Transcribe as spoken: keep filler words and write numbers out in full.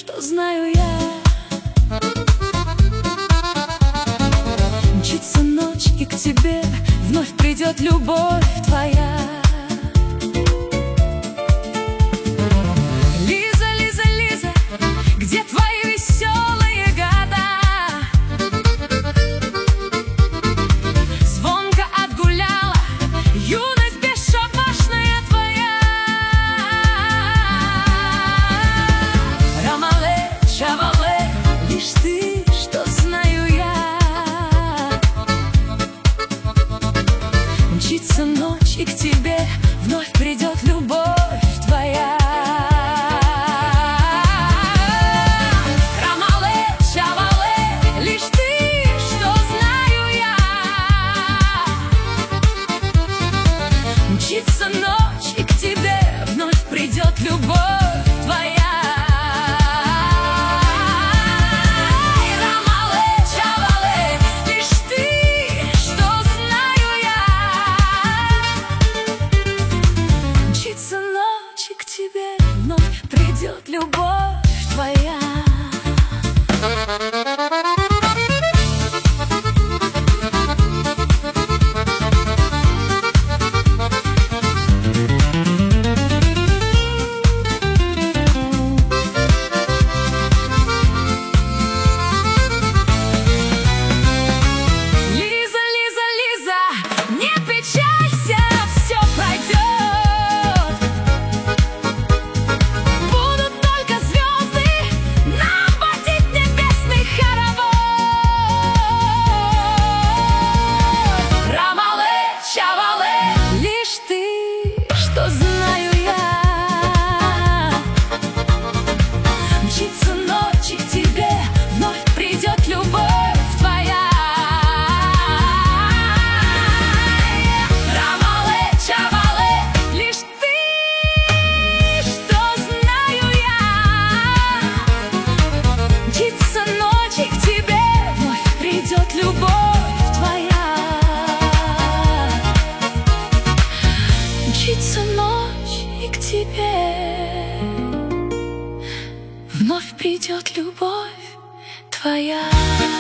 что знаю я. Мчится ночь, и к тебе вновь придет любовь твоя. Лиза, Лиза, Лиза, где твои веселые года? Звонко отгуляла юность бесшабашная твоя. Ромале, Шавале, лишь ты, что знаю я. Мчится ночь, и к тебе вновь придет любовь твоя. Ромале, Шавале, лишь ты, что знаю я. Мчится ночь, и к тебе вновь придет любовь твоя. К тебе вновь придет любовь твоя. Лиза, Лиза, Лиза, не печалься, все пройдет. Что знаю я. Мчится ночь, и к тебе вновь придет любовь твоя. Ромале, Шавале, лишь ты, что знаю я. Мчится ночь, и к тебе вновь придет любовь твоя. Мчится ночь, и к тебе вновь придет любовь твоя.